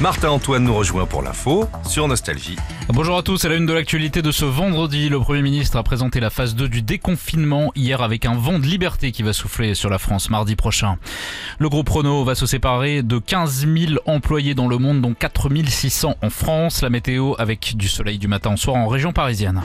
Martin-Antoine nous rejoint pour l'info sur Nostalgie. Bonjour à tous, à la une de l'actualité de ce vendredi, le Premier ministre a présenté la phase 2 du déconfinement hier avec un vent de liberté qui va souffler sur la France mardi prochain. Le groupe Renault va se séparer de 15 000 employés dans le monde, dont 4 600 en France. La météo avec du soleil du matin au soir en région parisienne.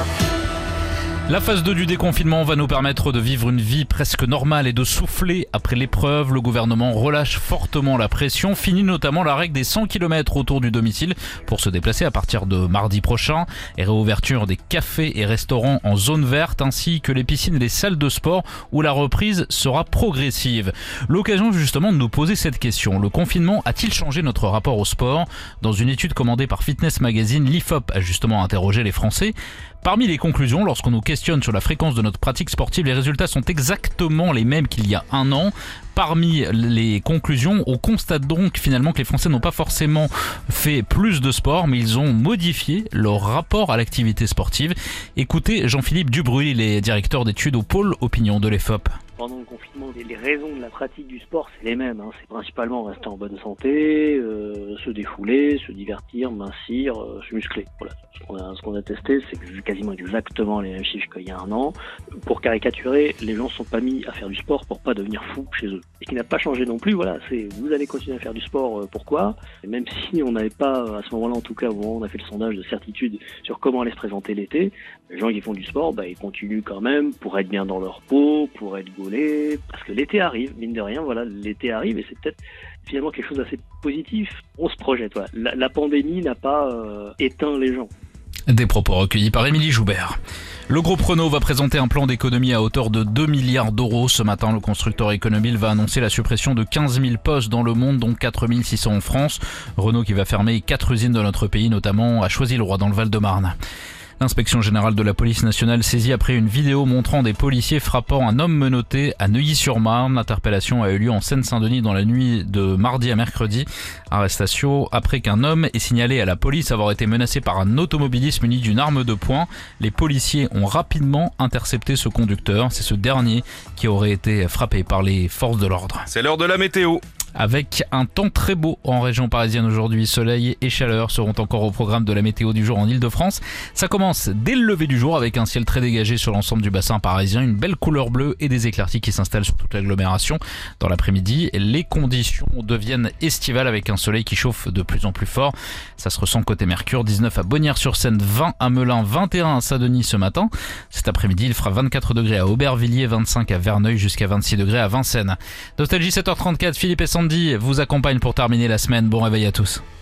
La phase 2 du déconfinement va nous permettre de vivre une vie presque normale et de souffler après l'épreuve. Le gouvernement relâche fortement la pression, finit notamment la règle des 100 km autour du domicile pour se déplacer à partir de mardi prochain et réouverture des cafés et restaurants en zone verte ainsi que les piscines et les salles de sport où la reprise sera progressive. L'occasion justement de nous poser cette question. Le confinement a-t-il changé notre rapport au sport ? Dans une étude commandée par Fitness Magazine, l'IFOP a justement interrogé les Français. Parmi les conclusions, lorsqu'on nous questionne sur la fréquence de notre pratique sportive, les résultats sont exactement les mêmes qu'il y a un an. Parmi les conclusions, on constate donc finalement que les Français n'ont pas forcément fait plus de sport, mais ils ont modifié leur rapport à l'activité sportive. Écoutez Jean-Philippe Dubruy, il est directeur d'études au pôle opinion de l'EFOP. Pendant le confinement, les raisons de la pratique du sport, c'est les mêmes. C'est principalement rester en bonne santé, se défouler, se divertir, mincir, se muscler. Voilà. Ce qu'on a testé, c'est quasiment exactement les mêmes chiffres qu'il y a un an. Pour caricaturer, les gens ne sont pas mis à faire du sport pour pas devenir fous chez eux. Et qui n'a pas changé non plus, voilà, c'est vous allez continuer à faire du sport, pourquoi ? Et même si on n'avait pas, à ce moment-là, en tout cas, au moment où on a fait le sondage de certitude sur comment allait se présenter l'été, les gens qui font du sport, ils continuent quand même pour être bien dans leur peau, pour être gaulés, parce que l'été arrive, mine de rien, voilà, l'été arrive et c'est peut-être finalement quelque chose d'assez positif. On se projette, voilà. La pandémie n'a pas éteint les gens. Des propos recueillis par Émilie Joubert. Le groupe Renault va présenter un plan d'économie à hauteur de 2 milliards d'euros. Ce matin, le constructeur Econobile va annoncer la suppression de 15 000 postes dans le monde, dont 4 600 en France. Renault qui va fermer 4 usines de notre pays, notamment à Choisy-le-Roi dans le Val-de-Marne. L'inspection générale de la police nationale saisie après une vidéo montrant des policiers frappant un homme menotté à Neuilly-sur-Marne. L'interpellation a eu lieu en Seine-Saint-Denis dans la nuit de mardi à mercredi. Arrestation après qu'un homme ait signalé à la police avoir été menacé par un automobiliste muni d'une arme de poing. Les policiers ont rapidement intercepté ce conducteur. C'est ce dernier qui aurait été frappé par les forces de l'ordre. C'est l'heure de la météo. Avec un temps très beau en région parisienne aujourd'hui, soleil et chaleur seront encore au programme de la météo du jour en Ile-de-France. Ça commence dès le lever du jour avec un ciel très dégagé sur l'ensemble du bassin parisien, une belle couleur bleue et des éclaircies qui s'installent sur toute l'agglomération. Dans l'après-midi, les conditions deviennent estivales avec un soleil qui chauffe de plus en plus fort. Ça se ressent côté Mercure, 19 à Bonnières-sur-Seine, 20 à Melun, 21 à Saint-Denis ce matin. Cet après-midi, il fera 24 degrés à Aubervilliers, 25 à Verneuil, jusqu'à 26 degrés à Vincennes. Nostalgie 7h34, Philippe et Sandy vous accompagnent pour terminer la semaine. Bon réveil à tous.